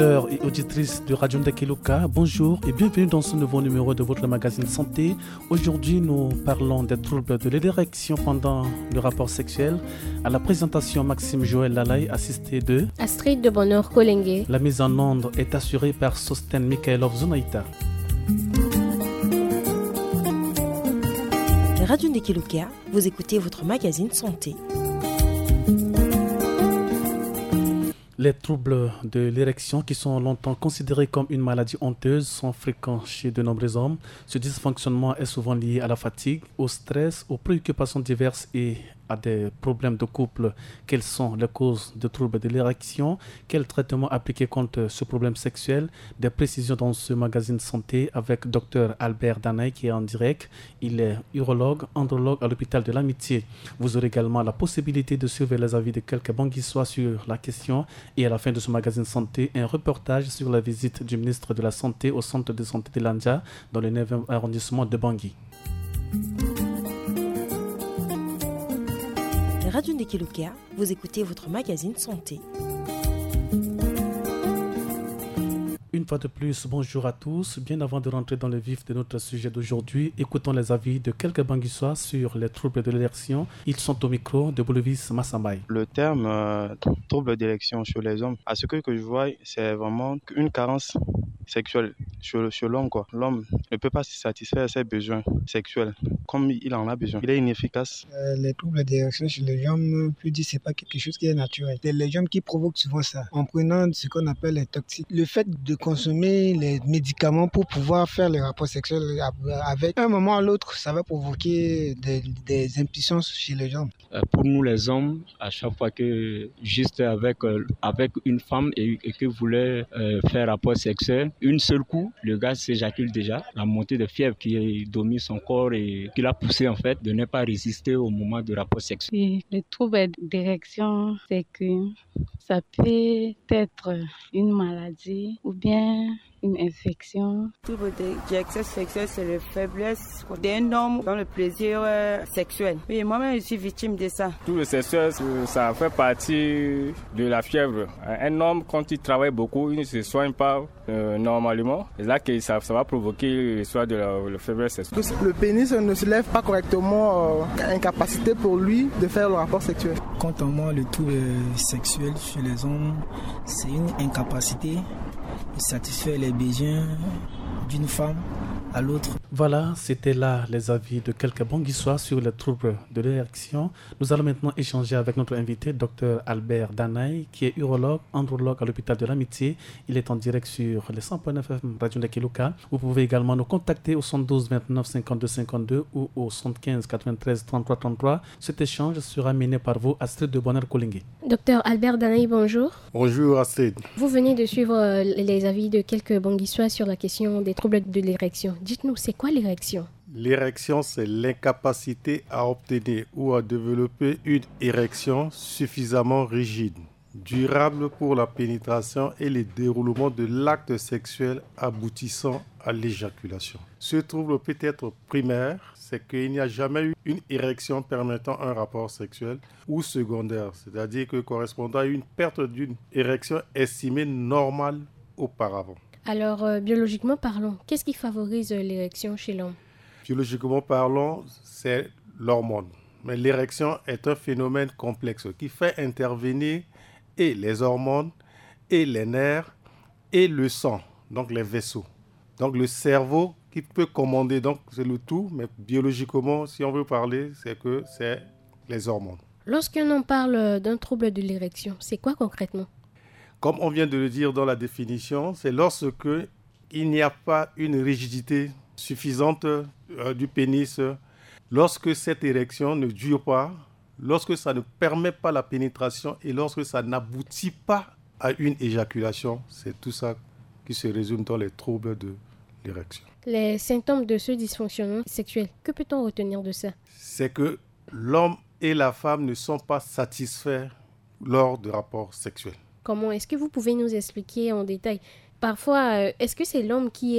auditeurs et auditrices de Radio Ndakiluka, bonjour et bienvenue dans ce nouveau numéro de votre magazine Santé. Aujourd'hui, nous parlons des troubles de l'érection pendant le rapport sexuel. À la présentation, Maxime Joël Lalaï, assisté de Astrid de Bonheur Kolengue. La mise en onde est assurée par Sosten Mikhailov Zunaïta. Radio Ndakiluka, vous écoutez votre magazine Santé. Les troubles de l'érection, qui sont longtemps considérés comme une maladie honteuse, sont fréquents chez de nombreux hommes. Ce dysfonctionnement est souvent lié à la fatigue, au stress, aux préoccupations diverses et à des problèmes de couple. Quelles sont les causes de troubles de l'érection? Quel traitement appliquer contre ce problème sexuel? Des précisions dans ce magazine Santé avec Dr Albert Danaï qui est en direct. Il est urologue, andrologue à l'hôpital de l'Amitié. Vous aurez également la possibilité de suivre les avis de quelques banguissois sur la question. Et à la fin de ce magazine Santé, un reportage sur la visite du ministre de la Santé au centre de santé de Landia dans le 9e arrondissement de Bangui. Radio Ndakiluka, vous écoutez votre magazine Santé. Une fois de plus, bonjour à tous. Bien avant de rentrer dans le vif de notre sujet d'aujourd'hui, écoutons les avis de quelques banguissois sur les troubles de l'érection. Ils sont au micro de Boulevis Massambaye. Le terme trouble d'érection chez les hommes, à ce que je vois, c'est vraiment une carence sexuelle chez l'homme, quoi. L'homme ne peut pas se satisfaire ses besoins sexuels comme il en a besoin. Il est inefficace. Les troubles d'érection chez les hommes, je dis, c'est pas quelque chose qui est naturel. C'est les hommes qui provoquent souvent ça en prenant ce qu'on appelle les toxiques. Le fait de consommer les médicaments pour pouvoir faire les rapports sexuels avec un moment à l'autre, ça va provoquer des impuissances chez les hommes. Pour nous les hommes, à chaque fois que juste avec une femme et que voulait faire rapport sexuel, une seule coup, le gars s'éjacule déjà. La montée de fièvre qui domine son corps et qui l'a poussé en fait de ne pas résister au moment du rapport sexuel. Oui, le trouble d'érection, c'est que ça peut être une maladie ou bien une infection. Le trouble d'érection sexuelle, c'est la faiblesse d'un homme dans le plaisir sexuel. Oui, moi-même, je suis victime de ça. Tout le sexuel, ça fait partie de la fièvre. Un homme, quand il travaille beaucoup, il ne se soigne pas normalement. C'est là que ça va provoquer l'histoire de la faiblesse sexuelle. Le pénis ne se lève pas correctement, incapacité pour lui de faire le rapport sexuel. Quant à moi, le trouble sexuel chez les hommes, c'est une incapacité de satisfaire les besoins d'une femme à l'autre. Voilà, c'était là les avis de quelques banguissois sur les troubles de l'érection. Nous allons maintenant échanger avec notre invité, Dr Albert Danaï, qui est urologue, andrologue à l'hôpital de l'Amitié. Il est en direct sur les 100.9 FM Radio Ndakiluka. Vous pouvez également nous contacter au 72 29 52 52 ou au 75 93 33 33. Cet échange sera mené par vous, Astrid de Bonheur Kolengue. Dr Albert Danaï, bonjour. Bonjour Astrid. Vous venez de suivre les avis de quelques banguissois sur la question des troubles de l'érection. Dites-nous, c'est quoi l'érection? L'érection, c'est l'incapacité à obtenir ou à développer une érection suffisamment rigide, durable pour la pénétration et le déroulement de l'acte sexuel aboutissant à l'éjaculation. Ce trouble peut être primaire, c'est qu'il n'y a jamais eu une érection permettant un rapport sexuel, ou secondaire, c'est-à-dire que correspondant à une perte d'une érection estimée normale auparavant. Alors, biologiquement parlant, qu'est-ce qui favorise l'érection chez l'homme? Biologiquement parlant, c'est l'hormone. Mais l'érection est un phénomène complexe qui fait intervenir et les hormones, et les nerfs, et le sang, donc les vaisseaux. Donc le cerveau qui peut commander, donc c'est le tout, mais biologiquement, si on veut parler, c'est que c'est les hormones. Lorsqu'on en parle d'un trouble de l'érection, c'est quoi concrètement? Comme on vient de le dire dans la définition, c'est lorsque il n'y a pas une rigidité suffisante du pénis, lorsque cette érection ne dure pas, lorsque ça ne permet pas la pénétration et lorsque ça n'aboutit pas à une éjaculation. C'est tout ça qui se résume dans les troubles de l'érection. Les symptômes de ce dysfonctionnement sexuel, que peut-on retenir de ça? C'est que l'homme et la femme ne sont pas satisfaits lors de rapports sexuels. Comment? Est-ce que vous pouvez nous expliquer en détail? Parfois, est-ce que c'est l'homme il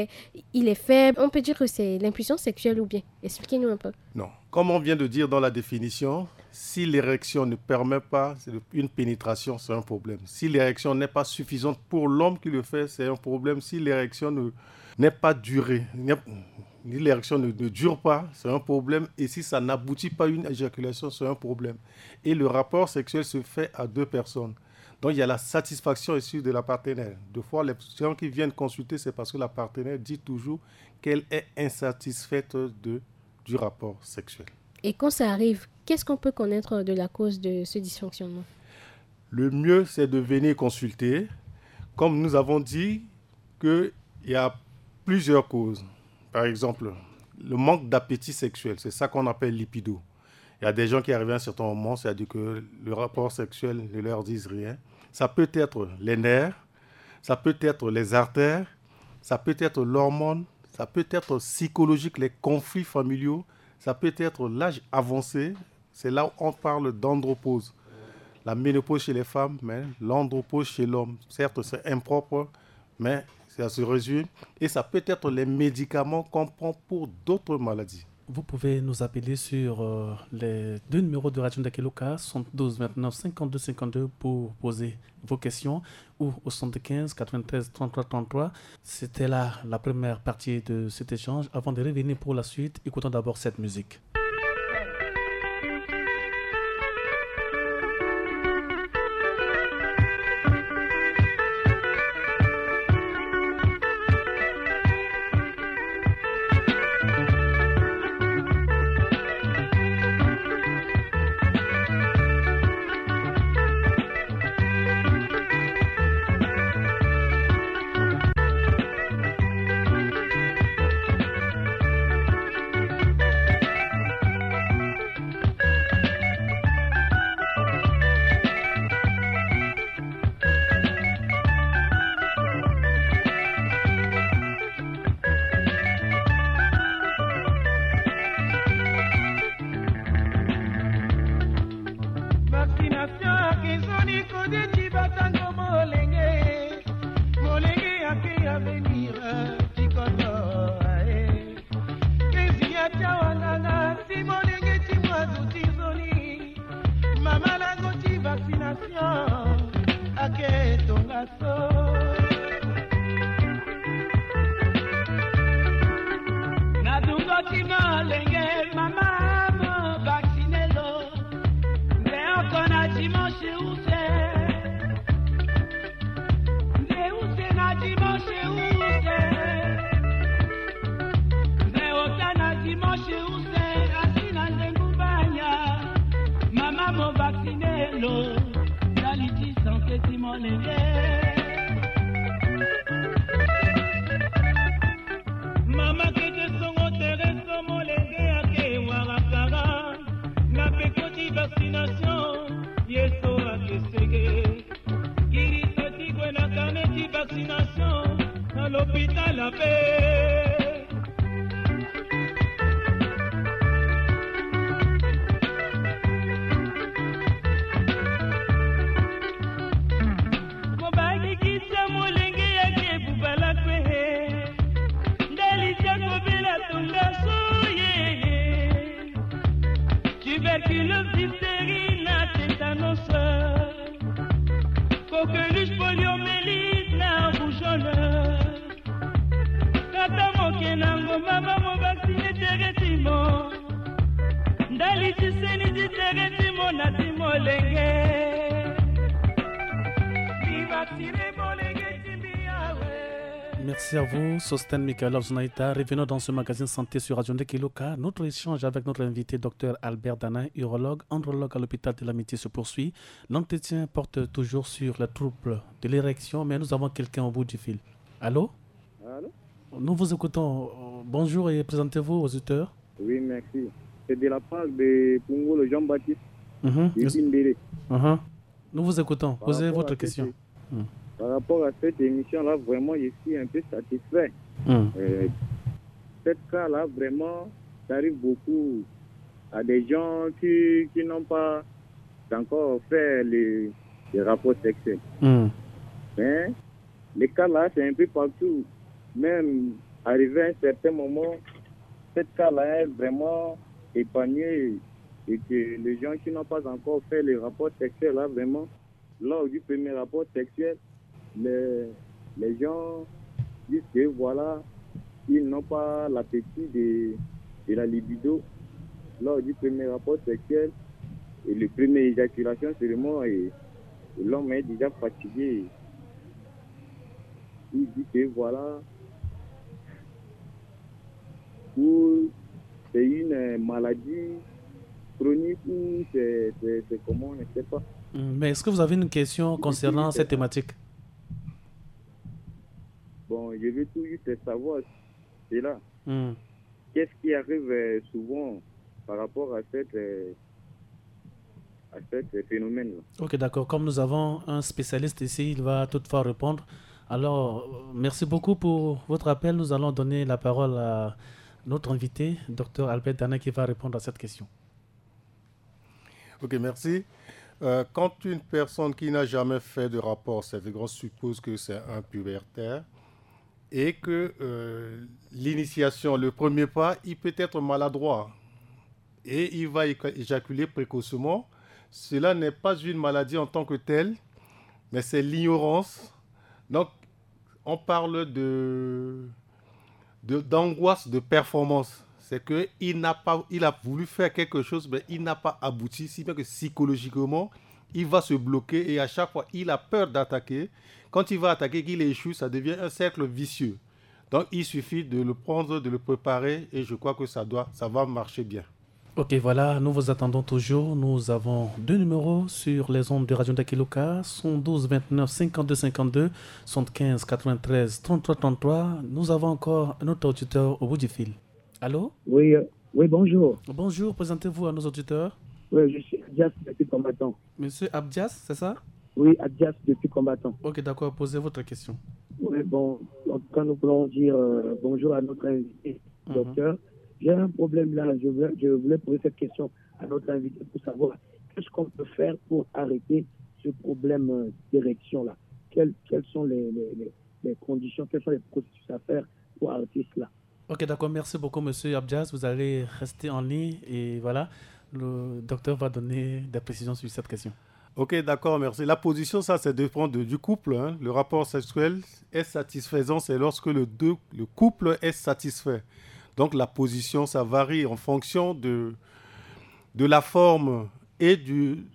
est faible? On peut dire que c'est l'impuissance sexuelle ou bien? Expliquez-nous un peu. Non. Comme on vient de dire dans la définition, Si l'érection ne permet pas une pénétration, c'est un problème. Si l'érection n'est pas suffisante pour l'homme qui le fait, c'est un problème. Si l'érection n'est pas durée, ni l'érection ne dure pas, c'est un problème. Et si ça n'aboutit pas à une éjaculation, c'est un problème. Et le rapport sexuel se fait à 2 personnes. Donc, il y a la satisfaction issue de la partenaire. Deux fois, les gens qui viennent consulter, c'est parce que la partenaire dit toujours qu'elle est insatisfaite du rapport sexuel. Et quand ça arrive, qu'est-ce qu'on peut connaître de la cause de ce dysfonctionnement? Le mieux, c'est de venir consulter. Comme nous avons dit qu'il y a plusieurs causes. Par exemple, le manque d'appétit sexuel, c'est ça qu'on appelle lipido. Il y a des gens qui arrivent à un certain moment, c'est-à-dire que le rapport sexuel ne leur dit rien. Ça peut être les nerfs, ça peut être les artères, ça peut être l'hormone, ça peut être psychologique, les conflits familiaux, ça peut être l'âge avancé. C'est là où on parle d'andropause. La ménopause chez les femmes, mais l'andropause chez l'homme. Certes, c'est impropre, mais ça se résume. Et ça peut être les médicaments qu'on prend pour d'autres maladies. Vous pouvez nous appeler sur les 2 numéros de Radio Ndakeloka, 72 29 52 52 pour poser vos questions, ou au 75 93 33 33. C'était là la première partie de cet échange. Avant de revenir pour la suite, écoutons d'abord cette musique. Merci à vous, Sosten Michael Zunaïta. Revenons dans ce magazine Santé sur Radio Ndakeloka. Notre échange avec notre invité, Dr Albert Danin, urologue, andrologue à l'hôpital de l'Amitié se poursuit. L'entretien porte toujours sur les troubles de l'érection, mais nous avons quelqu'un au bout du fil. Allô? Allô? Nous vous écoutons. Bonjour et présentez-vous aux auditeurs. Oui, merci. C'est de la part de Pungo, le Jean-Baptiste. Nous vous écoutons. Posez votre question. Par rapport à cette émission-là, vraiment, je suis un peu satisfait. Cette cas-là, vraiment, ça arrive beaucoup à des gens qui n'ont pas encore fait les rapports sexuels. Mais les cas-là, c'est un peu partout. Même arrivé à un certain moment, cette cas-là est vraiment épargné et que les gens qui n'ont pas encore fait les rapports sexuels, là, vraiment, lors du premier rapport sexuel, les gens disent que voilà, ils n'ont pas l'appétit de la libido lors du premier rapport sexuel et le premier éjaculation seulement et l'homme est déjà fatigué. Il dit que voilà, ou c'est une maladie chronique ou c'est comment, on ne sait pas. Mais est-ce que vous avez une question concernant cette thématique? Bon, je veux tout juste savoir, c'est là. Qu'est-ce qui arrive souvent par rapport à ce phénomène-là? Ok, d'accord. Comme nous avons un spécialiste ici, il va toutefois répondre. Alors, merci beaucoup pour votre appel. Nous allons donner la parole à notre invité, Dr Albert Dana, qui va répondre à cette question. Ok, merci. Quand une personne qui n'a jamais fait de rapport, c'est-à-dire qu'on suppose que c'est un pubertaire, et que l'initiation, le premier pas, il peut être maladroit et il va éjaculer précocement. Cela n'est pas une maladie en tant que telle, mais c'est l'ignorance. Donc, on parle d'angoisse de performance. C'est qu'il a voulu faire quelque chose, mais il n'a pas abouti, si bien que psychologiquement, il va se bloquer et à chaque fois, il a peur d'attaquer. Quand il va attaquer, qu'il échoue, ça devient un cercle vicieux. Donc, il suffit de le prendre, de le préparer et je crois que ça va marcher bien. Ok, voilà, nous vous attendons toujours. Nous avons 2 numéros sur les ondes de Radio Dakiloka, 112 29 52 52, 75 93 33 33. Nous avons encore un autre auditeur au bout du fil. Allô? Oui, bonjour. Bonjour, présentez-vous à nos auditeurs. Oui, je suis Abdias depuis Combattant. Monsieur Abdias, c'est ça? Oui, Abdias depuis Combattant. Ok, d'accord, posez votre question. Oui, bon, en tout cas, nous voulons dire bonjour à notre invité, docteur. J'ai un problème là, je voulais poser cette question à notre invité pour savoir qu'est-ce qu'on peut faire pour arrêter ce problème d'érection là. Quelles sont les conditions, quels sont les processus à faire pour arrêter cela? Ok, d'accord, merci beaucoup monsieur Abdias, vous allez rester en ligne et voilà, le docteur va donner des précisions sur cette question. Ok, d'accord, merci. La position, ça dépend du couple. Hein. Le rapport sexuel est satisfaisant, c'est lorsque le couple est satisfait. Donc la position, ça varie en fonction de la forme et du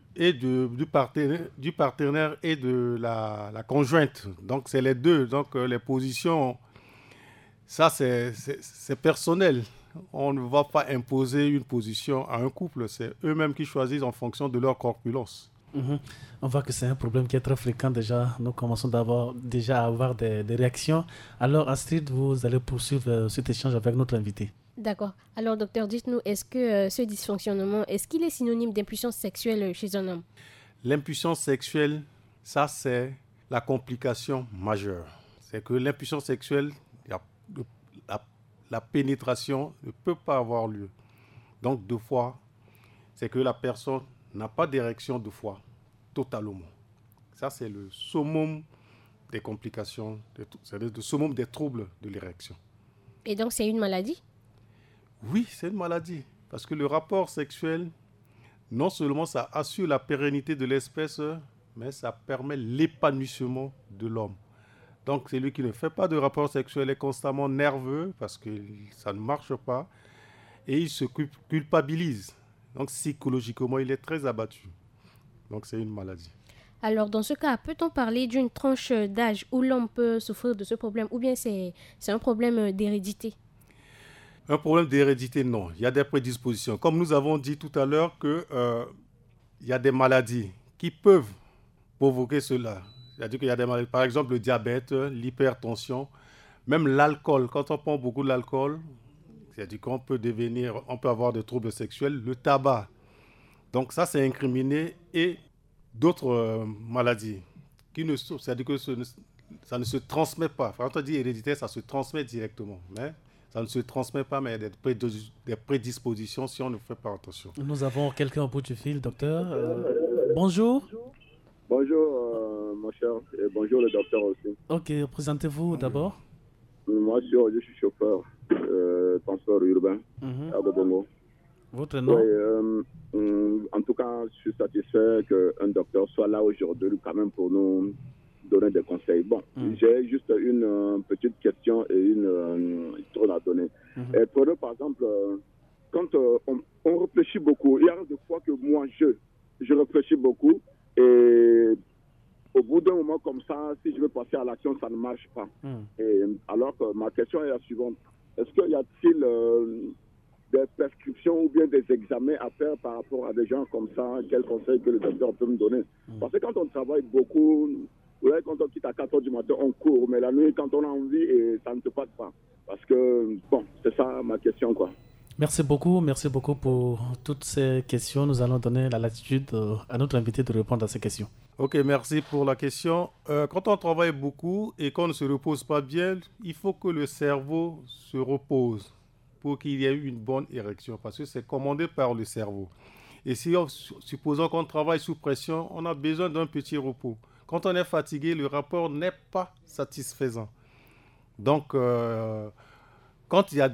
partenaire et de la conjointe. Donc c'est les deux. Donc les positions, ça c'est personnel. On ne va pas imposer une position à un couple. C'est eux-mêmes qui choisissent en fonction de leur corpulence. On voit que c'est un problème qui est très fréquent déjà. Nous commençons déjà à avoir des réactions. Alors Astrid, vous allez poursuivre cet échange avec notre invité. D'accord. Alors docteur, dites-nous, est-ce que ce dysfonctionnement, est-ce qu'il est synonyme d'impuissance sexuelle chez un homme? L'impuissance sexuelle, ça c'est la complication majeure. C'est que l'impuissance sexuelle, la pénétration ne peut pas avoir lieu. Donc 2 fois, c'est que la personne n'a pas d'érection 2 fois, totalement. Ça, c'est le summum des complications, c'est-à-dire le summum des troubles de l'érection. Et donc, c'est une maladie? Oui, c'est une maladie. Parce que le rapport sexuel, non seulement ça assure la pérennité de l'espèce, mais ça permet l'épanouissement de l'homme. Donc, celui qui ne fait pas de rapport sexuel est constamment nerveux parce que ça ne marche pas et il se culpabilise. Donc, psychologiquement, il est très abattu. Donc, c'est une maladie. Alors, dans ce cas, peut-on parler d'une tranche d'âge où l'homme peut souffrir de ce problème ou bien c'est un problème d'hérédité? Un problème d'hérédité, non. Il y a des prédispositions. Comme nous avons dit tout à l'heure qu'il y a des maladies qui peuvent provoquer cela. C'est-à-dire qu'il y a des maladies, par exemple le diabète, l'hypertension, même l'alcool. Quand on prend beaucoup d'alcool, c'est-à-dire qu'on peut avoir des troubles sexuels, le tabac. Donc ça, c'est incriminé et d'autres maladies. C'est-à-dire que ça ne se transmet pas. Quand on dit héréditaire, ça se transmet directement. Mais ça ne se transmet pas, mais il y a des prédispositions si on ne fait pas attention. Nous avons quelqu'un au bout du fil, docteur. Bonjour. Bonjour, mon cher. Et bonjour, le docteur aussi. Ok, présentez-vous d'abord. Moi, je suis chauffeur, transport urbain à Bobongo. Votre nom? En tout cas, je suis satisfait qu'un docteur soit là aujourd'hui quand même pour nous donner des conseils. Bon, j'ai juste une petite question et une tourne à donner. Prenez par exemple, quand on réfléchit beaucoup, il y a des fois que moi, je réfléchis beaucoup et au bout d'un moment comme ça, si je veux passer à l'action, ça ne marche pas. Et alors que ma question est la suivante. Est-ce qu'il y a-t-il des prescriptions ou bien des examens à faire par rapport à des gens comme ça? Quel conseil que le docteur peut me donner? Parce que quand on travaille beaucoup, quand on quitte à 4h du matin, on court, mais la nuit, quand on a envie, ça ne se passe pas. Parce que, bon, c'est ça ma question, quoi. Merci beaucoup pour toutes ces questions. Nous allons donner la latitude à notre invité de répondre à ces questions. Ok, merci pour la question. Quand on travaille beaucoup et qu'on ne se repose pas bien, il faut que le cerveau se repose pour qu'il y ait une bonne érection, parce que c'est commandé par le cerveau. Et si, supposons qu'on travaille sous pression, on a besoin d'un petit repos. Quand on est fatigué, le rapport n'est pas satisfaisant. Donc, quand il y a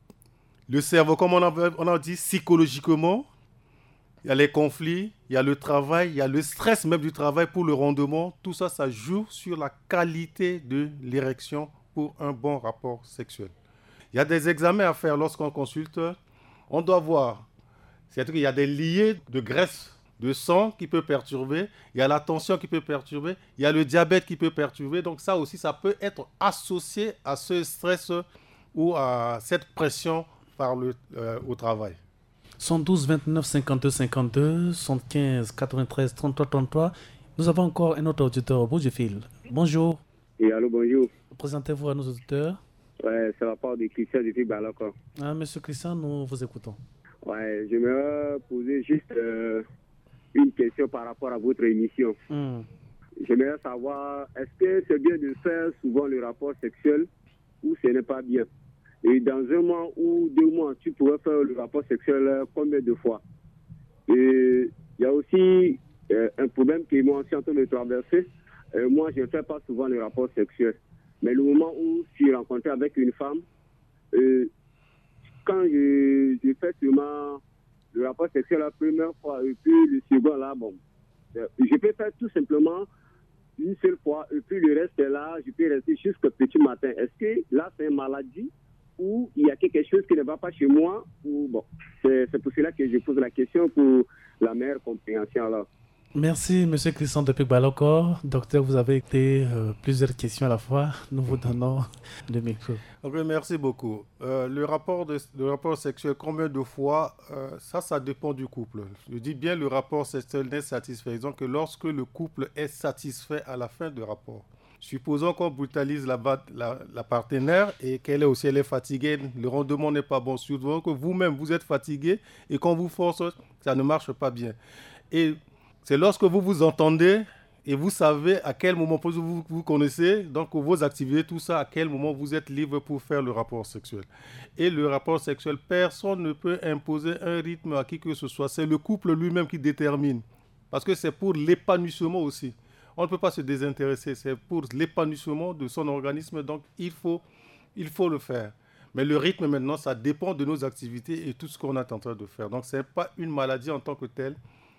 le cerveau, comme on a dit, psychologiquement, il y a les conflits, il y a le travail, il y a le stress même du travail pour le rendement. Tout ça, ça joue sur la qualité de l'érection pour un bon rapport sexuel. Il y a des examens à faire lorsqu'on consulte. On doit voir. C'est-à-dire qu'il y a des liés de graisse de sang qui peut perturber. Il y a la tension qui peut perturber. Il y a le diabète qui peut perturber. Donc ça aussi, ça peut être associé à ce stress ou à cette pression au travail. 112 29 52 52 75 93 33 33. Nous avons encore un autre auditeur au bout du fil. Bonjour. Oui, allô, bonjour. Présentez-vous à nos auditeurs. Ouais, ça va pas de Christian depuis Balakor. Monsieur Christian, nous vous écoutons. Ouais, j'aimerais poser juste une question par rapport à votre émission. J'aimerais savoir, est-ce que c'est bien de faire souvent le rapport sexuel ou ce n'est pas bien? Et dans un mois ou 2 mois, tu pourrais faire le rapport sexuel combien de fois? Et il y a aussi un problème qui est moi aussi en train de traverser. Moi, je ne fais pas souvent le rapport sexuel. Mais le moment où je suis rencontré avec une femme, quand je fais seulement le rapport sexuel la première fois et puis le second là, bon, je peux faire tout simplement une seule fois et puis le reste est là, je peux rester jusqu'au petit matin. Est-ce que là c'est une maladie ou il y a quelque chose qui ne va pas chez moi ou bon, c'est pour cela que je pose la question pour la meilleure compréhension là. Merci, M. Christian depuis Balakor. Docteur, vous avez été plusieurs questions à la fois. Nous vous donnons le micro. Okay, merci beaucoup. Le rapport sexuel, combien de fois, ça dépend du couple. Je dis bien le rapport sexuel n'est satisfaisant que lorsque le couple est satisfait à la fin du rapport. Supposons qu'on brutalise la partenaire et qu'elle est fatiguée, le rendement n'est pas bon. Supposons que vous-même, vous êtes fatigué et qu'on vous force, ça ne marche pas bien. Et c'est lorsque vous vous entendez et vous savez à quel moment vous connaissez, donc vos activités, tout ça, à quel moment vous êtes libre pour faire le rapport sexuel. Et le rapport sexuel, personne ne peut imposer un rythme à qui que ce soit. C'est le couple lui-même qui détermine. Parce que c'est pour l'épanouissement aussi. On ne peut pas se désintéresser. C'est pour l'épanouissement de son organisme. Donc, il faut le faire. Mais le rythme maintenant, ça dépend de nos activités et tout ce qu'on est en train de faire. Donc, ce n'est pas une maladie en tant que telle.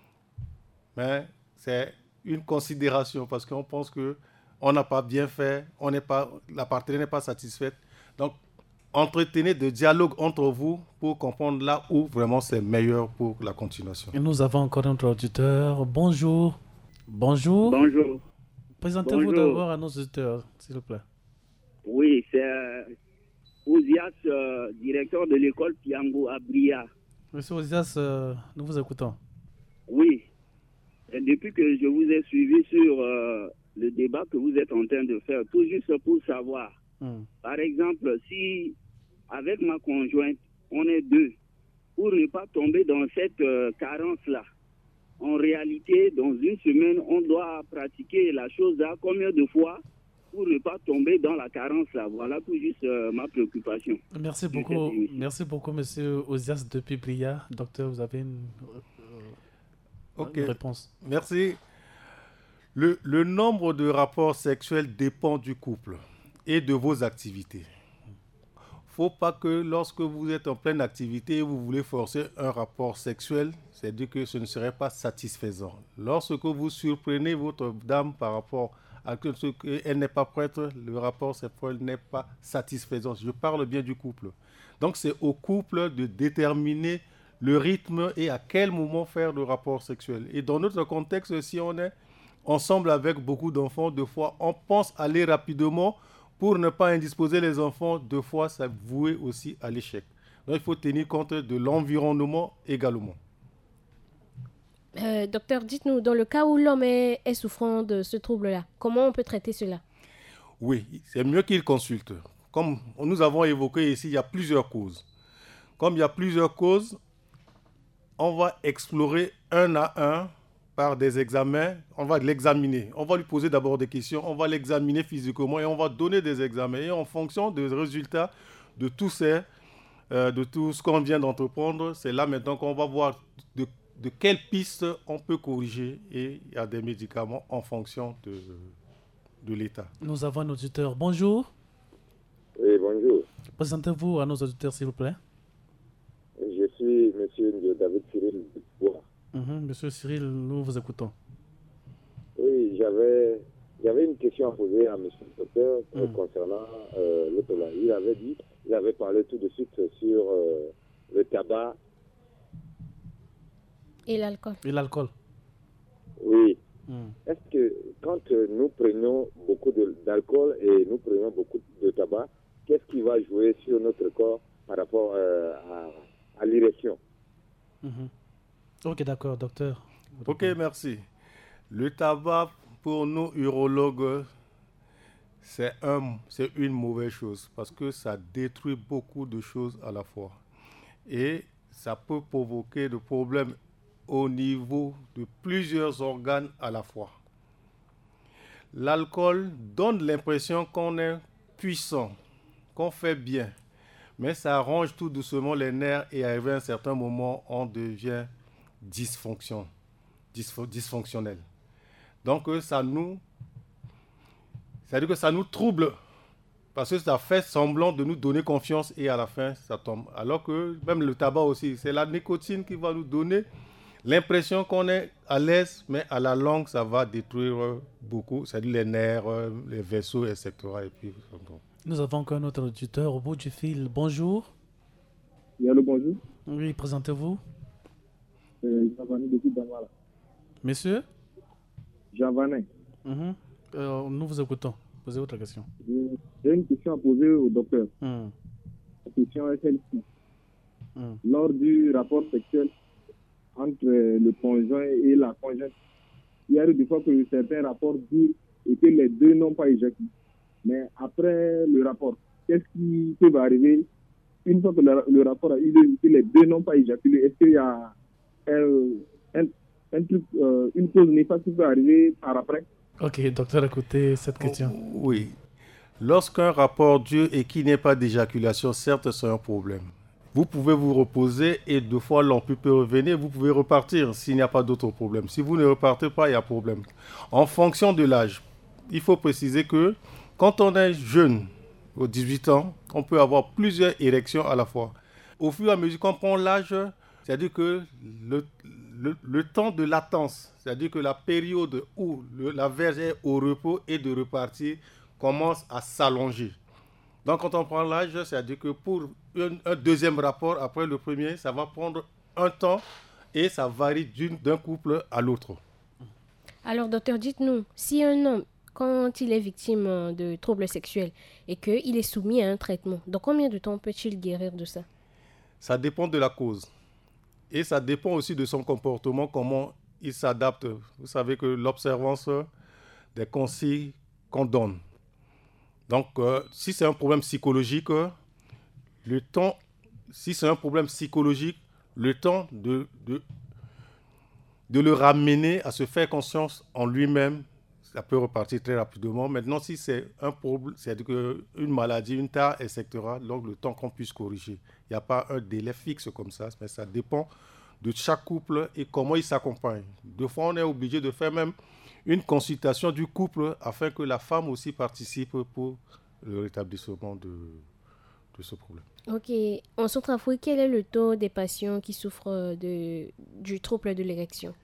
Mais c'est une considération parce qu'on pense qu'on n'a pas bien fait, la partenaire n'est pas satisfaite. Donc, entretenez des dialogues entre vous pour comprendre là où vraiment c'est meilleur pour la continuation. Et nous avons encore un auditeur. Bonjour. Bonjour. Bonjour. Présentez-vous d'abord à nos auditeurs, s'il vous plaît. Oui, c'est Ozias, directeur de l'école Piambo à Bria. Monsieur Ozias, nous vous écoutons. Oui. Et depuis que je vous ai suivi sur le débat que vous êtes en train de faire, tout juste pour savoir, par exemple, si avec ma conjointe, on est 2, pour ne pas tomber dans cette carence-là, en réalité, dans une semaine, on doit pratiquer la chose-là combien de fois pour ne pas tomber dans la carence-là. Voilà tout juste ma préoccupation. Merci beaucoup, monsieur Ozias depuis Bria. Docteur, vous avez une réponse. Merci. Le nombre de rapports sexuels dépend du couple et de vos activités. faut pas que lorsque vous êtes en pleine activité et vous voulez forcer un rapport sexuel, c'est-à-dire que ce ne serait pas satisfaisant. Lorsque vous surprenez votre dame par rapport à ce qu'elle n'est pas prête, le rapport sexuel n'est pas satisfaisant. Je parle bien du couple. Donc c'est au couple de déterminer le rythme et à quel moment faire le rapport sexuel. Et dans notre contexte, si on est ensemble avec beaucoup d'enfants, deux fois, on pense aller rapidement pour ne pas indisposer les enfants. Deux fois, ça voué aussi à l'échec. Donc, il faut tenir compte de l'environnement également. Docteur, dites-nous, dans le cas où l'homme est souffrant de ce trouble-là, comment on peut traiter cela? Oui, c'est mieux qu'il consulte. Comme nous avons évoqué ici, il y a plusieurs causes. Comme il y a plusieurs causes, on va explorer un à un par des examens. On va l'examiner. On va lui poser d'abord des questions. On va l'examiner physiquement et on va donner des examens. Et en fonction des résultats de tout ce qu'on vient d'entreprendre, c'est là maintenant qu'on va voir de quelles pistes on peut corriger. Et il y a des médicaments en fonction de l'état. Nous avons un auditeur. Bonjour. Oui, bonjour. Présentez-vous à nos auditeurs, s'il vous plaît. Je suis M. David Cyril. Monsieur Cyril, nous vous écoutons. Oui, j'avais une question à poser à M. le docteur concernant l'autre là. Il avait parlé tout de suite sur le tabac. Et l'alcool. Oui. Est-ce que quand nous prenons beaucoup d'alcool et nous prenons beaucoup de tabac, qu'est-ce qui va jouer sur notre corps par rapport à l'érection? Ok, d'accord, docteur. Ok, merci. Le tabac, pour nous urologues, c'est une mauvaise chose parce que ça détruit beaucoup de choses à la fois. Et ça peut provoquer des problèmes au niveau de plusieurs organes à la fois. L'alcool donne l'impression qu'on est puissant, qu'on fait bien, mais ça arrange tout doucement les nerfs et arrivé à un certain moment, on devient dysfonctionnel. Donc c'est-à-dire que ça nous trouble parce que ça fait semblant de nous donner confiance et à la fin ça tombe. Alors que même le tabac aussi, c'est la nicotine qui va nous donner l'impression qu'on est à l'aise, mais à la longue ça va détruire beaucoup, c'est-à-dire les nerfs, les vaisseaux, etc. Et puis, nous avons encore un autre auditeur au bout du fil. Bonjour. Oui, allô, bonjour. Oui, présentez-vous. Javané depuis Damara. Monsieur Javané. Nous vous écoutons. Posez votre question. J'ai une question à poser au docteur. La question est celle-ci. Lors du rapport sexuel entre le conjoint et la conjointe, il y a eu des fois que certains rapports durent et que les deux n'ont pas éjaculé. Mais après le rapport, qu'est-ce qui peut arriver une fois que le rapport a eu lieu et que les deux n'ont pas éjaculé? Est-ce qu'il y a une cause néfaste qui peut arriver par après? Ok, docteur, écoutez cette question. Oui. Lorsqu'un rapport dure et qu'il n'y ait pas d'éjaculation, certes, c'est un problème. Vous pouvez vous reposer et deux fois l'ampule peut revenir, vous pouvez repartir s'il n'y a pas d'autre problème. Si vous ne repartez pas, il y a problème. En fonction de l'âge, il faut préciser que quand on est jeune, aux 18 ans, on peut avoir plusieurs érections à la fois. Au fur et à mesure qu'on prend l'âge, c'est-à-dire que le temps de latence, c'est-à-dire que la période où la verge est au repos et de repartir commence à s'allonger. Donc quand on prend l'âge, c'est-à-dire que pour un deuxième rapport après le premier, ça va prendre un temps et ça varie d'un couple à l'autre. Alors docteur, dites-nous, si un homme, quand il est victime de troubles sexuels et qu'il est soumis à un traitement, dans combien de temps peut-il guérir de ça? Ça dépend de la cause. Et ça dépend aussi de son comportement, comment il s'adapte. Vous savez que l'observance des consignes qu'on donne. Donc, si c'est un problème psychologique, le temps de le ramener à se faire conscience en lui-même, ça peut repartir très rapidement. Maintenant, si c'est un problème, c'est-à-dire une maladie, une tare, etc., donc le temps qu'on puisse corriger. Il n'y a pas un délai fixe comme ça, mais ça dépend de chaque couple et comment il s'accompagne. Des fois, on est obligé de faire même une consultation du couple afin que la femme aussi participe pour le rétablissement de ce problème. Ok. En Centrafrique, quel est le taux des patients qui souffrent du trouble de l'érection?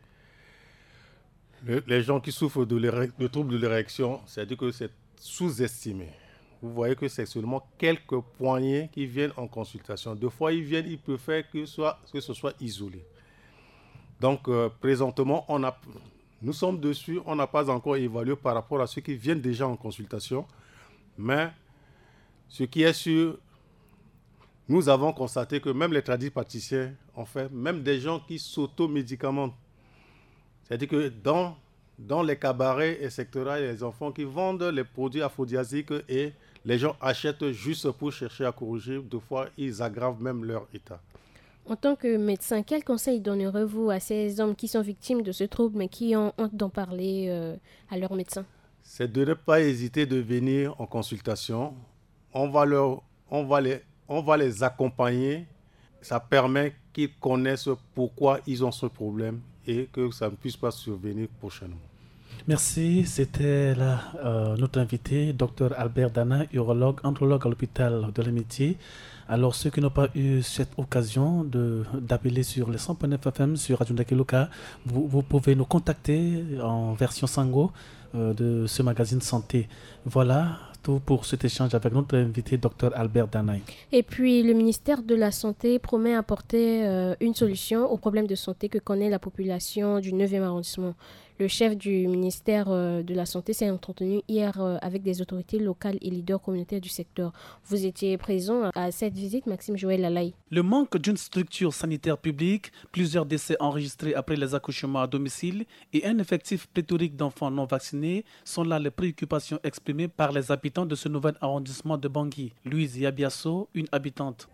Les gens qui souffrent de trouble de l'érection, c'est-à-dire que c'est sous-estimé. Vous voyez que c'est seulement quelques poignées qui viennent en consultation. Deux fois, ils préfèrent que ce soit isolé. Donc, présentement, nous sommes dessus, on n'a pas encore évalué par rapport à ceux qui viennent déjà en consultation. Mais ce qui est sûr, nous avons constaté que même les tradipraticiens, en fait, même des gens qui s'automédicamentent, c'est-à-dire que dans les cabarets, etc., il y a les enfants qui vendent les produits aphrodisiaques et les gens achètent juste pour chercher à corriger. Deux fois, ils aggravent même leur état. En tant que médecin, quel conseil donnerez-vous à ces hommes qui sont victimes de ce trouble mais qui ont honte d'en parler à leur médecin? C'est de ne pas hésiter de venir en consultation. On va les accompagner. Ça permet qu'ils connaissent pourquoi ils ont ce problème et que ça ne puisse pas survenir prochainement. Merci. C'était notre invité, Dr Albert Dana, urologue, andrologue à l'hôpital de l'Amitié. Alors, ceux qui n'ont pas eu cette occasion d'appeler sur les 100.9 FM sur Radio Ndakiluka, vous pouvez nous contacter en version Sango de ce magazine Santé. Voilà tout pour cet échange avec notre invité, Dr Albert Danaï. Et puis, le ministère de la Santé promet apporter une solution aux problèmes de santé que connaît la population du 9e arrondissement. Le chef du ministère de la Santé s'est entretenu hier avec des autorités locales et leaders communautaires du secteur. Vous étiez présent à cette visite, Maxime Joël Lalaï. Le manque d'une structure sanitaire publique, plusieurs décès enregistrés après les accouchements à domicile et un effectif pléthorique d'enfants non vaccinés sont là les préoccupations exprimées par les habitants de ce nouvel arrondissement de Bangui. Louise Yabiasso, une habitante.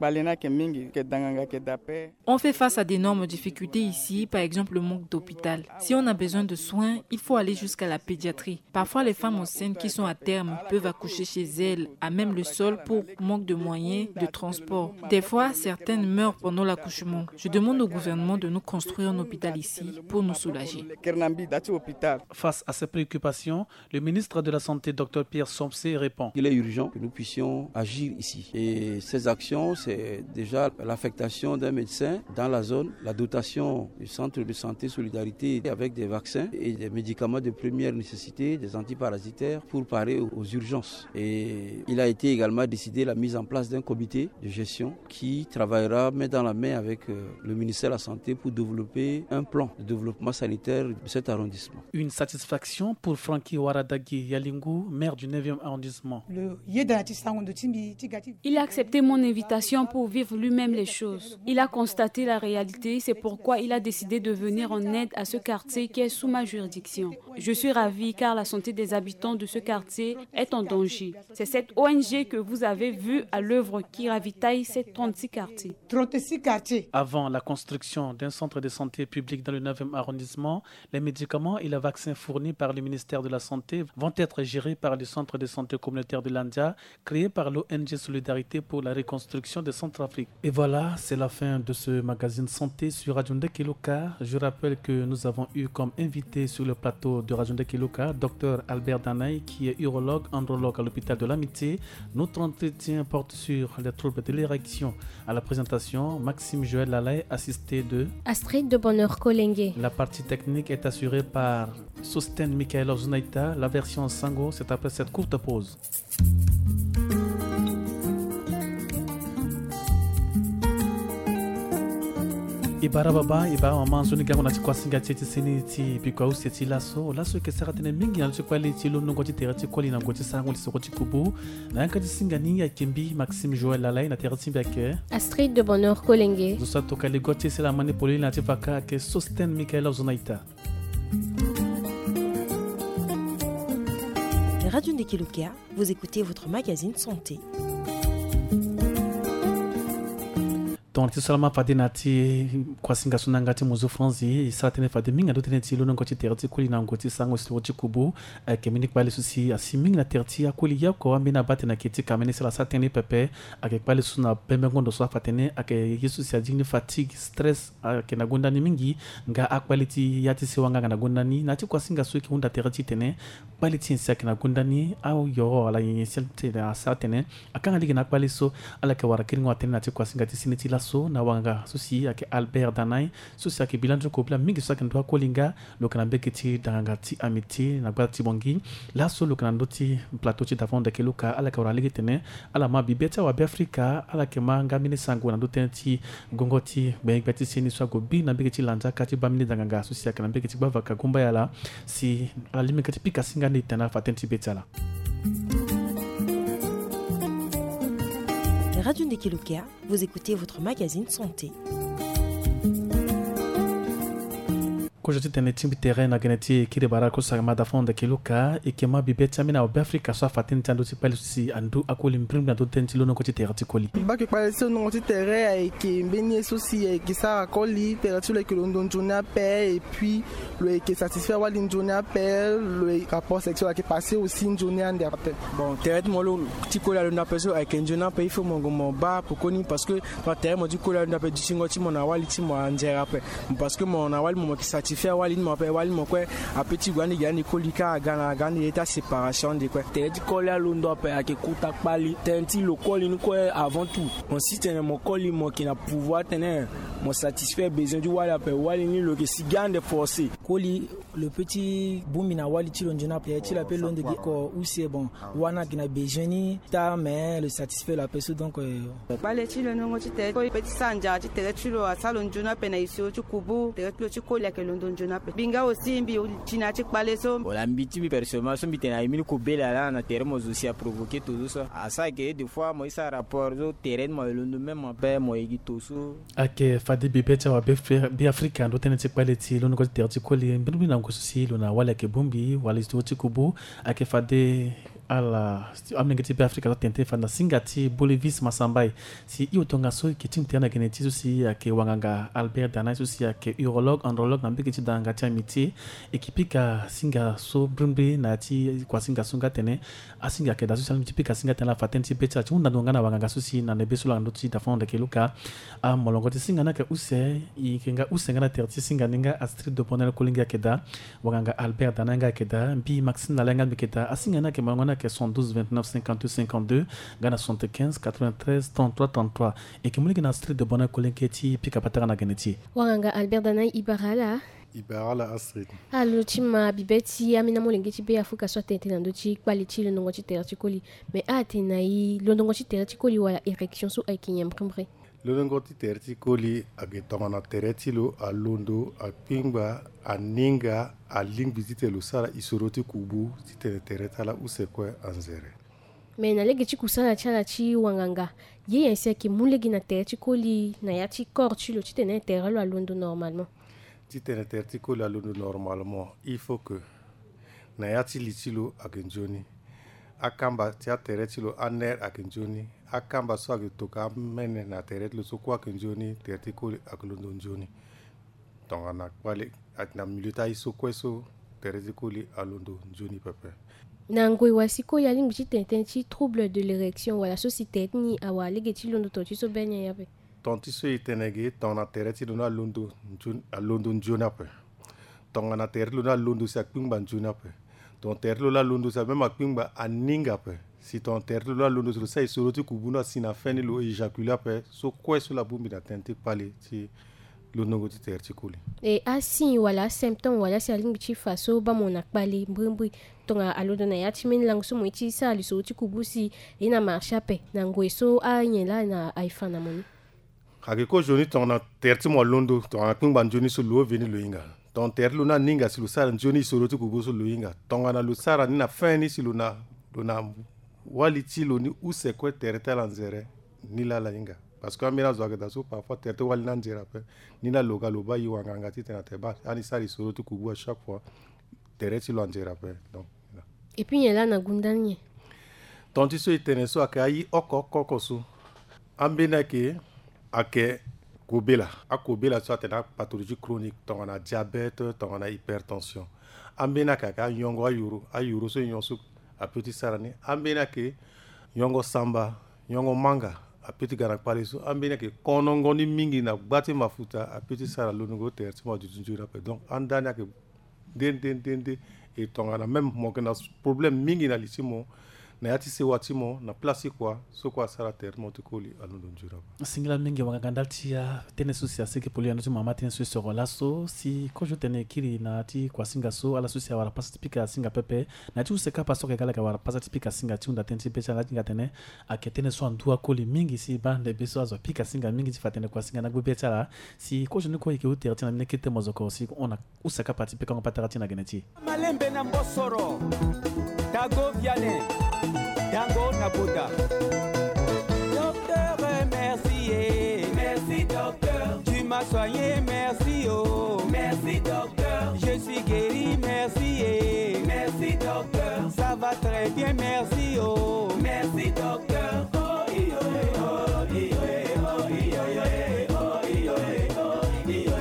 On fait face à d'énormes difficultés ici, par exemple le manque d'hôpital. Si on a besoin de soins, il faut aller jusqu'à la pédiatrie. Parfois, les femmes enceintes qui sont à terme peuvent accoucher chez elles, à même le sol, pour manque de moyens de transport. Des fois, certaines meurent pendant l'accouchement. Je demande au gouvernement de nous construire un hôpital ici pour nous soulager. Face à ces préoccupations, le ministre de la Santé, Dr Pierre Somsé, répond. Il est urgent que nous puissions agir ici. Et ces actions, c'est déjà l'affectation d'un médecin dans la zone, la dotation du centre de santé solidarité avec des vaccins et des médicaments de première nécessité, des antiparasitaires pour parer aux urgences. Et il a été également décidé la mise en place d'un comité de gestion qui travaillera main dans la main avec le ministère de la Santé pour développer un plan de développement sanitaire de cet arrondissement. Une satisfaction pour Frankie Waradagi Yalingu, maire du 9e arrondissement. Il a accepté mon invitation pour vivre lui-même les choses. Il a constaté la réalité, c'est pourquoi il a décidé de venir en aide à ce quartier qui est sous ma juridiction. Je suis ravie car la santé des habitants de ce quartier est en danger. C'est cette ONG que vous avez vue à l'œuvre qui ravitaille ces 36 quartiers. Avant la construction d'un centre de santé public dans le 9e arrondissement, les médicaments et les vaccins fournis par le ministère de la Santé vont être gérés par le centre de santé communautaire de l'Andia, créé par l'ONG Solidarité pour la reconstruction de Centrafrique. Et voilà, c'est la fin de ce magazine Santé sur Radio Ndakiluka. Je rappelle que nous avons eu comme invité sur le plateau de Radio Ndakiluka Dr Albert Danaï, qui est urologue, andrologue à l'hôpital de l'Amitié. Notre entretien porte sur les troubles de l'érection. À la présentation, Maxime Joël Lalaï, assisté de Astrid de Bonheur Kolengue. La partie technique est assurée par Sosten Michael Zunaita. La version Sango, c'est après cette courte pause. Ibarababa iba mamanzo ni gangona kwa singa tete seniti bikwa useti laso ke saratene mingi na kwa leti lo ngoti terati kwa lina ngoti sango lisokoti kubu na nkati singa ni ya kimbi Maxime Joël Lalaï na terati biake Astrid de Bonheur Kolenge zo sato kale goti c'est la manipulé na tifaka ke Sosten Michael Zunaita. Radio Ndakiluka, vous écoutez votre magazine Santé. donc ti seulement fade na ti kwasinga sunanga ti muzo franzi sa tene fade minga do tene ti lo non ko ti terti kuli na ngoti sango sto ti kubu ke minik bale susi asiming na terti akuli ya ko ambina bate na kiti kamene sala sa tene pepe ake bale suna pembe ngondo so fatene ake yesu si ajini fatigue stress ke na gonda ni mingi nga akwaliti yati se wanga na gonda ni na ti kwasinga so ki hunda terti tene bale ti se ke na gonda ni au yo ala yin selte na sa tene akanga ligi na kwali so ala ke wara kiringo atene na ti kwasinga ti siniti so na wanga susi ake Albert Danai susi ake bilanjo ko bla mingi so ke ndo kolinga lo kana bekiti danga ti amiti na gba ti bongi la so lo kana ndo ti plateau ti davon de ke luka ala ka wara tene ala ma bibeta wa Afrika ala ke manga mini sango na ndo tenti gongo ti beti sini so go bi na bekiti lanja kati ba mini danga susi ake na bekiti ba vaka gomba yala si ala limikati pika singa ni tena fatenti betala. Radio Ndekelukia, vous écoutez votre magazine santé. Kojoti tene timbi terrain na geneti kire bara ko sa mada fonda kiluka ikema bibeta mina o Afrika so fatin tando ti pali si andu akoli mprim na do tenti lo no ko ti terati koli ba ke pali so no ti terrain e ke mbeni sosi e ki sa koli terati le ke london journée paix et puis le ke satisfaire wali journée paix le rapport sexuel qui passé aussi une journée en derrière. Bon terrain mo lo ti kola lo na peso avec un journée paix il faut mon gomo ba pour koni parce que pa terrain mo di kola lo na paix du singo ti mo na wali ti mo anjera paix parce que mon na wali mo ki faire wali m'appelle wali mon quoi a petit gwani gani kolika gana gani état séparation de quoi te di kola lundo pe ake kuta pali tenti lo koli ni quoi avant tout mon système mon koli mon qui na pouvoir tenir mon satisfaire besoin du wali pe wali ni lo que si gande forcé koli le petit boumina wali ti lonjona pe ti la pe londe ko ou c'est bon wana qui na besoin ni ta mais le satisfaire la personne donc pale ti lo no ti te ko petit sanja ti te ti lo salon jona pe na iso ti kubu te lo ti kola ke london jona binga aussi mbi tina ti pale so la mbiti mi personnellement so mbitena yimi ko bela la na terrain mo aussi a provoquer tout ça à ça que des fois moi ça rapport au terrain mo le même pe mo igi to so ake fadi bibeta wa be Afrika ndo tene ti pale ti lo no ko ti koli mbinu na ko si lo na wala ke bombi wala ti kubu ake fade ala amengeti be Afrika to tente fana singati Bolivis Masambai si iotonga so ki timtena geneti so si ake wanganga Albert Danai so si ake urologue andrologue na mbeki danga chamiti ekipika singa so brumbi na ti kwa singa sunga tene asinga ke da social multipika singa tena fatenti beta ti unda ndonga na wanganga so si na nebeso la ndoti da fond de keluka a molongo ti singa na ke use ikenga usenga na terti singa ninga Astrid de Bonheur kolinga keda wanganga Albert Danai keda mbi Maxime Nalenga keda asinga na ke molongo que sont 12 29 52 52 Ghana 75 93 33 33 et que muli gana Astrid de Bonheur kolenketi pika patara na geneti wanga Albert Danai Ibarala Astrid allo tima bibeti amina molengeti be afuka so tente na ndoti quality le nongo ti terti koli mais atenai lo nongo ti terti koli wala érection so ay kinyam kambre le nongo ti terti koli age tongana terti lo a londo a pingba a ninga a ling visite lo sala isoroti kubu ti tereta la use ko anzere mais na legi ti kusala chala ti wanganga ye yense ki mulegi na terti koli na ya ti corps ti lo ti tene terre lo a londo normalement ti tene terti koli a londo normalement il faut que na ya ti litilo agenjoni akamba ti a tereti lo aner agenjoni akamba so age toka mene na tereti lo so kwa agenjoni terti koli aglondo njoni donc ana kwale na milita iso kweso tereti koli alondo njoni pepe na ngoi wasiko ya limbi ti tenten ti trouble de l'érection wala so si tete ni awa lege ti londo to ti so benya yape ton ti so itenege ton na tereti lo na londo njoni ape ton na tereti lo na londo si akpingba njoni ape ton tereti lo la londo si même akpingba aninga ape si ton tereti lo la londo si lo sa isoro ti kubuna si na feni lo éjaculer ape so kweso la bumbi na tente pale ti lo nongo ti tereti koli e asi wala symptôme wala si alimbi ti fa so ba mo na kpale mbri tonga alodo na ya ti meni lang so mo ti sa li so ti kubu si e na marche ape na ngoi so aye la na aifa na moni age ko joni ton na tereti mo londo ton akpingba njoni so lo veni lo inga ton tereti lo na ninga si lo sara njoni isoro ti kubu so lo inga tonga na lo sara ni na feni si lo na wali ti lo ni use kue tereta la nzere ni la inga parce que amira zo agada so parfois terete wali na nzera pe ni na loga lo ba yi wanganga ti tena te ba ani sari soro ti kubu à chaque fois tereti lo nzera pe donc et puis yela na gundanye ton ti so itene so aka yi oko so ambena ke ake kobela a kobela so atena pathologie chronique to on a diabète to on a hypertension ambena kaka yongo ayuru so yonsu a petit sarani ambena ke yongo samba yongo manga a petit garak paliso ambena ke konongo ni mingi na gbati mafuta a petit sara longo terti mo junjura pe donc andana ke den et tongana même mo que na problème mingi na lisimo na yati se watimo na place quoi so quoi sara terre mo tukoli alondo njura singla mingi wangandaltia tene susia sike poli anotu mama tene susia relaso si ko je tene kiri na ti kwa singa so ala susia wala pasa tipika singa pepe na ti useka paso ke kala ka wala pasa tipika singa ti unda tenti pecha la tinga tene aketene so andua koli mingi si bande beso azo pika singa mingi ti fatene kwa singa na gbecha la si ko je ne ko ke uter tina mine kete mozoko si ona useka patipika ngapata tina geneti malembe na mbosoro tago viane Dango Nabuda. Docteur, merci, merci docteur. Tu m'as soigné, merci oh. Merci docteur. Je suis guéri, merci, merci docteur. Ça va très bien, merci oh. Merci docteur. Oh, iyo, oh, iyo, oh, iyo, oh, iyo, oh, iyo,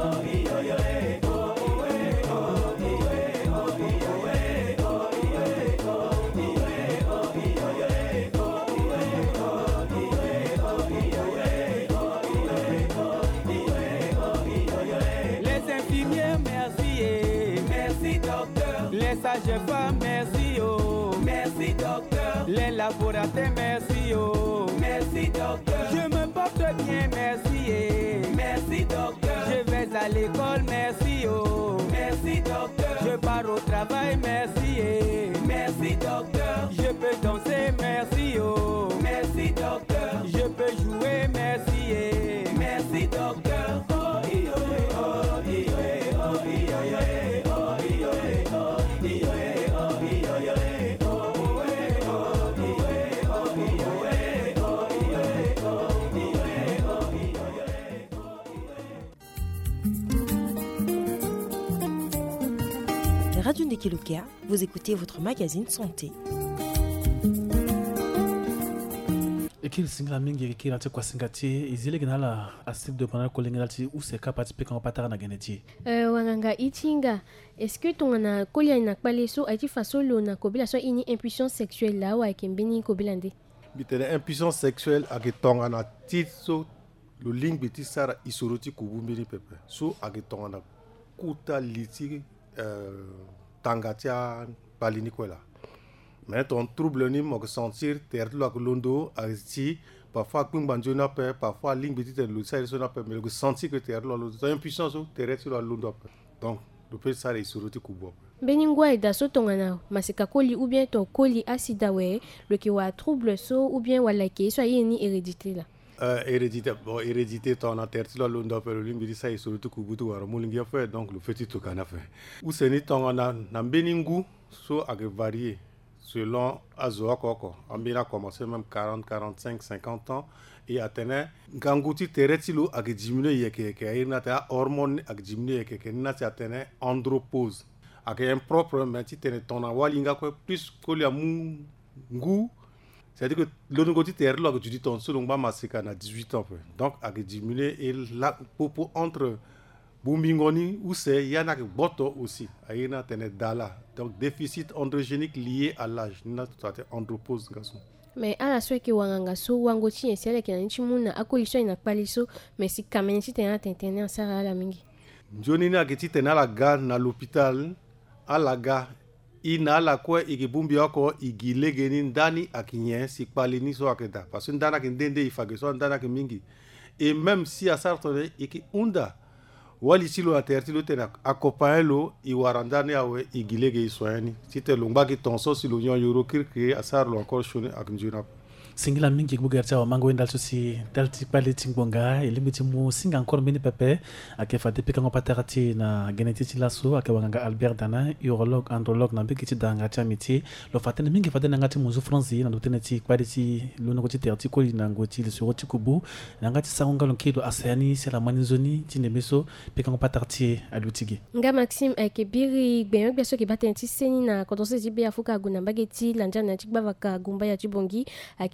les sages-femmes, merci oh. Merci docteur. Les laboratoires, merci oh. Merci docteur. Je me porte bien, merci. Merci docteur. Je vais à l'école, merci oh. Merci docteur. Je pars au travail, merci. Merci docteur. Je peux danser, merci oh. Merci docteur. Je peux jouer, merci. Merci docteur. Oh, iyo, oh, iyo, oh, iyo, Radio Ndekelukia, vous écoutez votre magazine santé. Ekil singla mingi ekil ate kwa singati izile ginala asip de panal kolingalati useka participer quand patara na geneti. Wanganga itinga, est-ce que ton na kolia na kpaleso ati fasolo na kobila so ini impuissance sexuelle la wa kembeni kobilande. Bitene impuissance sexuelle ake tonga na titso lo link biti sara isoroti kubumbiri pepe. So ake tonga na kuta liti tangatia palini kwela. Mais ton trouble ni mo sentir terre la londo arti parfois kun banjo na pe parfois ligne petite le ça so na pe mais le sentir que terre la londo impuissance terre sur la londo donc le peut ça est sur kubo beningwa ida so tongana masika koli ou bien to koli acida we le ki wa trouble so ou bien wala ke so yini hérédité là hérédité ton terre sur la londo pe le ligne ça est sur kubo to wara molingi fait donc le petit to kana fait ou c'est ni tongana na beningu so a varier selon Azoa Koko, on a commencé même 40, 45, 50 ans et atteint Gangouti Teretilo a diminué a hormone a diminué n'a atteint andropause a un propre métier ton awalinga plus que le mungu c'est-à-dire que l'ongoti Terlo a dit ton selon Masika à 18 ans donc a diminué et la popo entre Bumbingoni ou c'est yana que boto aussi ayina tene dala donc déficit androgénique lié à l'âge na tata andropause ngaso mais ala so ke wanganga so wango chi esele ke nchi muna akoliso ina paliso mais si kamenchi tena tentene sara la mingi njoni na ke tena la ga na l'hôpital ala ga ina la kwa ikibumbi yako igilege ndani akinye si palini so akeda parce que ndana ke ndende ifage so ndana ke mingi et même si à sartone iki unda wali silo atertilo tena accompagner lo iwarandane awe igilege iswani tite longba ki tonso silo nyon yoro kirke asar lo encore chone aknjuna singila mingi kugercha wa mango endal sosi dalti pale tingbonga elimiti mu singa encore mini pepe akefa depuis quand patarati na genetiti laso akewanga Albert Dana urologue andrologue na bikiti danga chamiti lo fatene mingi fatene ngati mu souffrance na doteneti kwaliti lo ngoti terti ko na ngoti le suroti kubu na ngati saunga lonkido asani c'est la manizoni tinemeso pe quand patarati alutigi nga Maxime akebiri gbeyo beso ke batenti seni na kotonse jibe afuka guna bageti lanja na tikbava ka gumba ya chibongi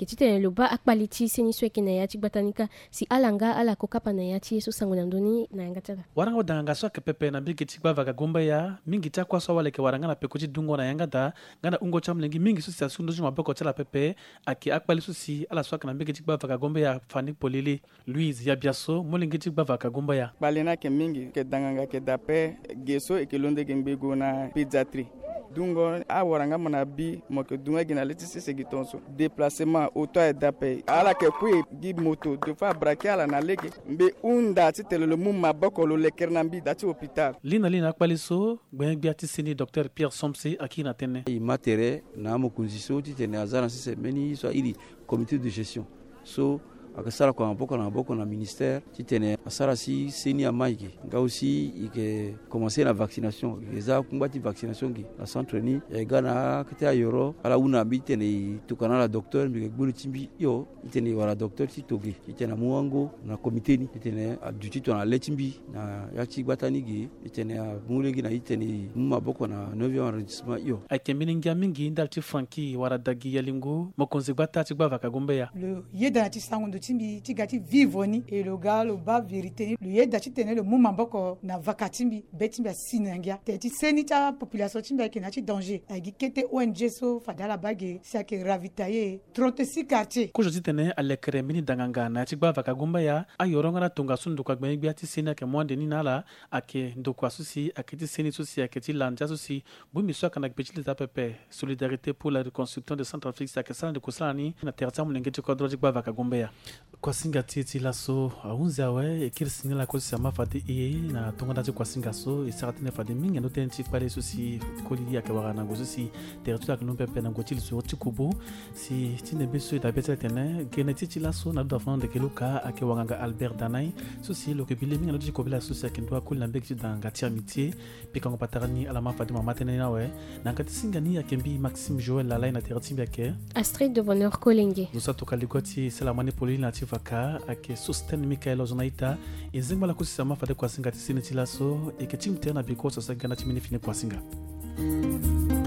tite lo ba akbaliti seni so ke na ya ci batanika si alanga ala ko kapa na ya ci so sanguna ndoni na yanga tada waranga danga so ke pepe na bigi ci bava ka gomba ya mingi ta kwa so wale ke waranga na peko ci dungo na yanga da ngana ungo chamlengi mingi so sia sundo juma beko chala pepe aki akbali so si ala so na bigi ci bava ka gomba ya fani polili Louise ya biaso molingi ci bava ka gomba ya balena ke mingi ke danganga ke dape geso e ke londe ke ngbe na pédiatrie dungo a waranga mana bi mo ke dunga gina leti se gitonso déplacement auto et d'appel ala ke ku di moto de fa braquer ala na lege mbe unda ti tele le mumma bokolo le kernambi dati hôpital lina kwaliso gben biati seni docteur Pierre Somse akina tene i matere na mo kunziso ti tene azana se meni so iri comité de gestion so akasara kwa boko na ministère titene asara si seni amaiki nga aussi ike commencer la vaccination eza kumbati vaccination ki la centre ni gana kete ayoro ala una bitene tukana la docteur mbi gbulu timbi yo itene wala docteur titoge itena muango na comité ni itene aduti to na letimbi na yati batani gi itene mulegi na itene maboko na 9e arrondissement yo akemini ngiamingi ndalti franki wara dagi yalingo mokonzi gbata ti gba vakagombe ya le yeda ti sango timbi tigati vivoni et le gars le bas vérité le yeda ti tene le muma boko na vakatimbi betimbi sinangia te seni ta population timbi ki na ti danger agi kete ONG so fadala bage sa ke ravitailler 36 quartiers ko joti tene alekere mini danganga na ti gba vakagomba ya ayoronga na tonga sundu kwa gbe gbe ti seni ke monde ni nala ake ndokwa susi aketi seni susi aketi lanja susi bumi so kana gbe ta pepe solidarité pour la reconstruction de Centrafrique sa ke sala de koslani na terta mulenge ti kodro ti gba vakagomba ya kwa singa titi laso aunza we ekir singa ko sama fati e na tonga dati kwa singa so e saratine fadi minga no tenti pale so si koli ya ke warana go so si territoire que no pepe na gotil so tikubu si tine beso da beta tene gene titi laso na do fond de keluka ake wanga Albert Danay so si lo ke bile minga no tiko bila so sa kendo akul na bekti da ngati amitié pe kango patarani ala ma fadi mama tene na we na ngati singa ni akembi Maxime Joël la na territoire ke Astrid de Bonheur Kolenge do sa to kaligoti c'est la mani Pauline na vaka ake Sosten Michael Ozonaita ezengba la kusi sama fade kwa singa tisini tilaso eke timtena biko sa gana timini fine kwa singa